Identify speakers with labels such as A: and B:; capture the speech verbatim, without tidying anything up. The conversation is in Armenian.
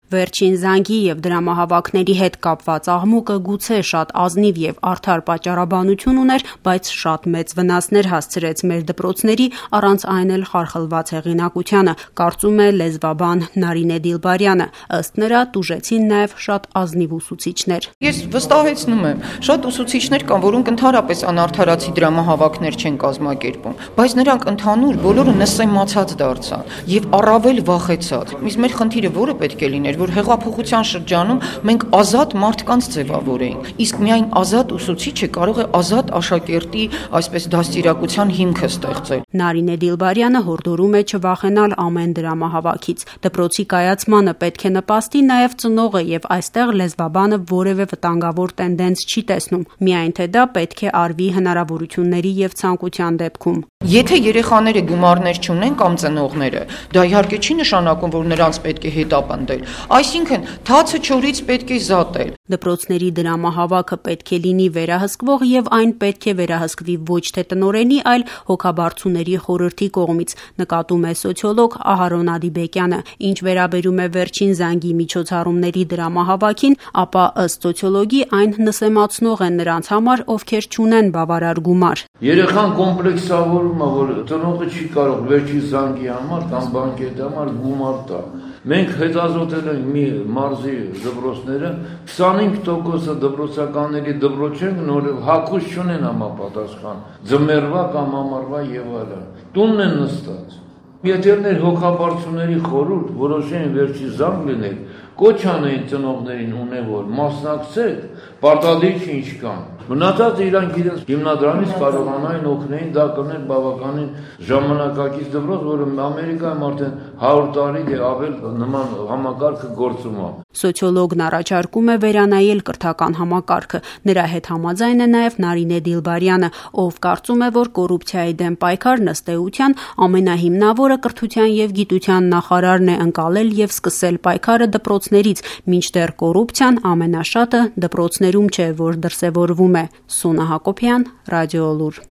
A: Վերջին զանգի եւ դրամահավաքների հետ կապված աղմուկը գուցե շատ ազնիվ եւ արդար պատճառաբանություն ուներ, բայց շատ մեծ վնասներ հասցրեց մեր դպրոցների, առանց այն էլ խարխլված հեղինակությանը, կարծում է լեզվաբան Նարինե Դիլբարյանը։ Ըստ նրա, տուժեցին նաեւ շատ ազնիվ ուսուցիչներ։
B: Ես վստահեցնում եմ, շատ ուսուցիչներ կան, որոնք ընդհանրապես անարդարացի դրամահավաքներ չեն կազմակերպում, բայց նրանք ընդհանուր բոլորը նսեմացած դարձան եւ առավել վախեցած։ Իսկ մեր խնդիրը որը պետք է լիներ, որ հեղափոխության շրջանում մենք ազատ մարդկանց ձևավորեինք, իսկ միայն ազատ ուսուցիչը կարող է ազատ աշակերտի, այսպես դաստիարակության հիմքը ստեղծել։
A: Նարինե Դիլբարյանը հորդորում է չվախենալ ամեն դրամահավաքից։ Դպրոցի կայացմանը պետք է նպաստի նաև ծնողը եւ այստեղ լեզվաբանը որևէ վտանգավոր տենդենս չի տեսնում, միայն թե դա պետք է արվի հնարավորությունների եւ ցանկության դեպքում։
B: Եթե երեխաները գումարներ չունեն կամ ծնողները, դա իհարկե չի նշանակում, որ նրանց պետք է հետապնդել։ Այսինքն, թացը չորից պետք է զատել։
A: Դպրոցների դրամահավաքը պետք է լինի վերահսկվող եւ այն պետք է վերահսկվի ոչ թե տնօրենի, այլ հոգաբարձուների խորհրդի կողմից, նկատում է սոցիոլոգ Ահարոն Ադիբեկյանը։ Ինչ վերաբերում է վերջին զանգի միջոցառումների դրամահավաքին, ապա ըստ սոցիոլոգի այն նսեմացնող է նրանց համար, ովքեր չունեն բավարար գումար։
C: Երեխան կոմպլեքսավորում է, որ ծնողը չի կարող վերջի զանգի համար կամ բանկետի համար գումար տա։ Մենք հետազոտել ենք մի մարզի դպրոցները, քսանհինգ տոկոսը դպրոցականների դպրոց չեն, նորեւ հագուստ չունեն համապատասխան, ձմեռվա կամ ամառվա եւ այլն։ Տունն են նստած։ Եթե հոգաբարձուների խորհուրդ որոշեն վերջի զանգ լինել, կոչ անեն ծնողներին ունեն, որ մասնակցեք, պարտադիր չի ինչ կան։ Մնացած իրանք իրենց հիմնադրամից կարողանային օգնեին, դա կներ բավականին ժամանակակից դպրոց, որը Ամերիկայում արդեն հարյուր տարի է ավել նման համակարգը գործում է։
A: Սոցիոլոգն առաջարկում է վերանայել կրթական համակարգը։ Նրա հետ համաձայն է նաև Նարինե Դիլբարյանը, ով կարծում է, որ կոռուպցիայի դեմ պայքարն ըստ էության ամենահիմնավորը կրթության եւ գիտության նախարարն է ընկալել եւ սկսել պայքարը դպրոցներից, մինչդեռ կոռուպցիան ամենաշատը դպրոցներում չէ, որ դրսևորվում է։ Սունա Հակոբյան, Ռադիոլուր։